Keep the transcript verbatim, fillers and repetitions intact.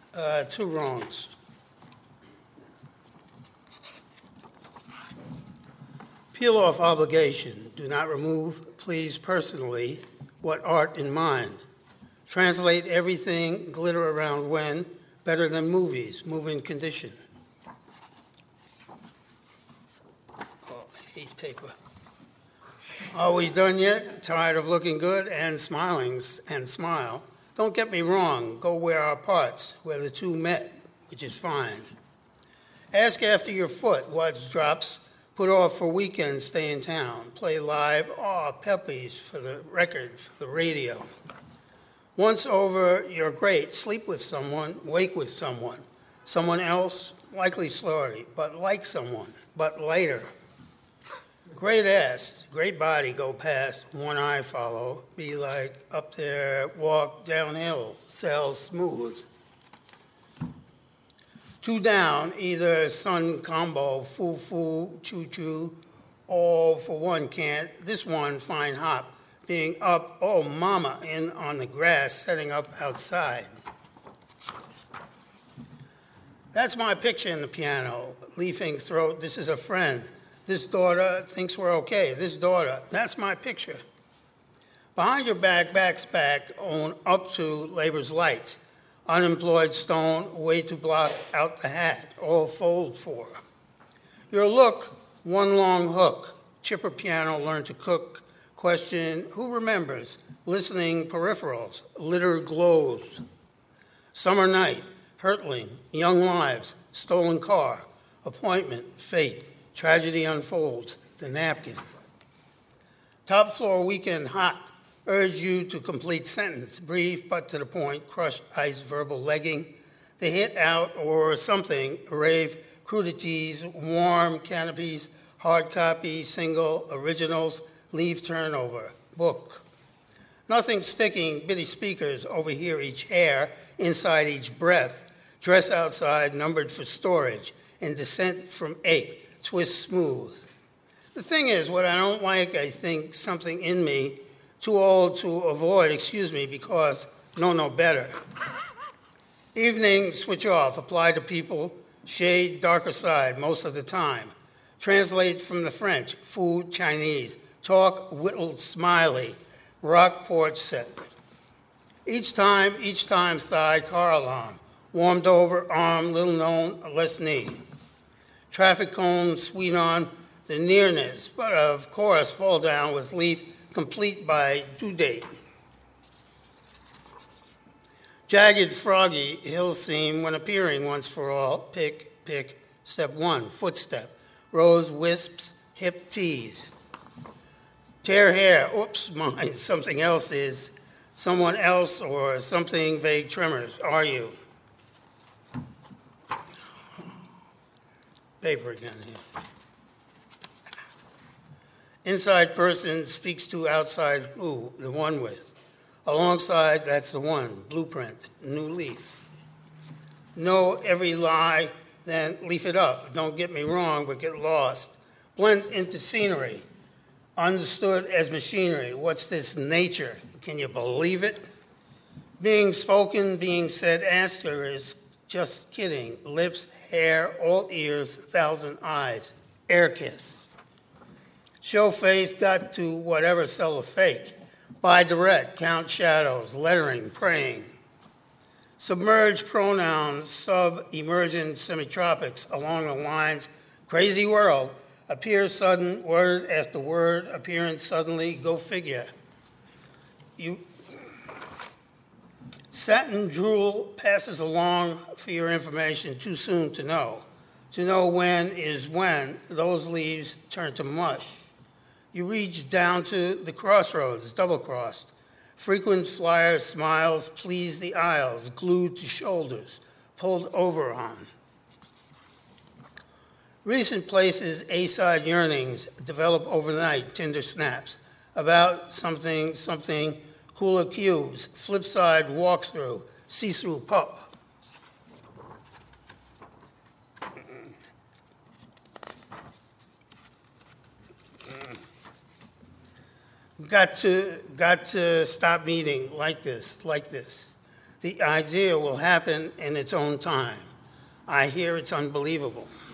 Uh, two wrongs. Peel off obligation. Do not remove, please personally, what art in mind. Translate everything, glitter around when, better than movies, moving condition. Oh, I hate paper. Are we done yet? Tired of looking good and smiling and smile? Don't get me wrong, go where our parts, where the two met, which is fine. Ask after your foot, watch drops, put off for weekends, stay in town, play live, aw, peppies for the record, for the radio. Once over, you're great, sleep with someone, wake with someone. Someone else, likely slurry, but like someone, but later. Great ass, great body go past, one eye follow, be like up there, walk downhill, sail smooth. Two down, either sun combo, foo foo, choo choo, all for one can't, this one fine hop, being up, oh mama, in on the grass, setting up outside. That's my picture in the piano, leafing throat, this is a friend. This daughter thinks we're okay. This daughter, that's my picture. Behind your back, back's back, on up to labor's lights. Unemployed stone, way to block out the hat, all fold for. Your look, one long hook. Chipper piano, learn to cook. Question, who remembers? Listening peripherals, litter glows. Summer night, hurtling, young lives, stolen car, appointment, fate. Tragedy unfolds, the napkin. Top floor weekend hot, urge you to complete sentence, brief but to the point, crushed ice verbal legging, the hit out or something, rave, crudities, warm canopies, hard copy, single, originals, leave turnover, book. Nothing sticking, bitty speakers overhear each hair, inside each breath, dress outside, numbered for storage, in descent from ape. Twist smooth. The thing is, what I don't like, I think something in me, too old to avoid, excuse me, because know no better. Evening, switch off, apply to people, shade darker side most of the time. Translate from the French, food, Chinese, talk, whittled, smiley, rock porch set. Each time, each time thigh, car alarm, warmed over, arm, little known, less knee. Traffic cone, sweet on the nearness, but of course fall down with leaf complete by due date. Jagged, froggy hill seam when appearing once for all, pick, pick, step one, footstep, rose wisps, hip tease. Tear hair, oops, mine, something else is, someone else or something vague tremors, are you? Paper again here. Inside person speaks to outside who, the one with. Alongside, that's the one, blueprint, new leaf. Know every lie, then leaf it up. Don't get me wrong, but get lost. Blend into scenery. Understood as machinery. What's this nature? Can you believe it? Being spoken, being said, ask her is just kidding. Lips, hair, all ears, thousand eyes, air kiss. Show face, got to whatever, sell a fake. Buy direct, count shadows, lettering, praying. Submerge pronouns, sub-emergent semi-tropics along the lines, crazy world, appear sudden, word after word, appearance suddenly, go figure. You Satin drool passes along for your information too soon to know. To know when is when those leaves turn to mush. You reach down to the crossroads, double-crossed. Frequent flyer smiles please the aisles, glued to shoulders, pulled over on. Recent places, A-side yearnings develop overnight, Tinder snaps. About something, something, cooler cubes, flip side walkthrough, see-through pup. Got to, got to stop meeting like this, like this. The idea will happen in its own time. I hear it's unbelievable.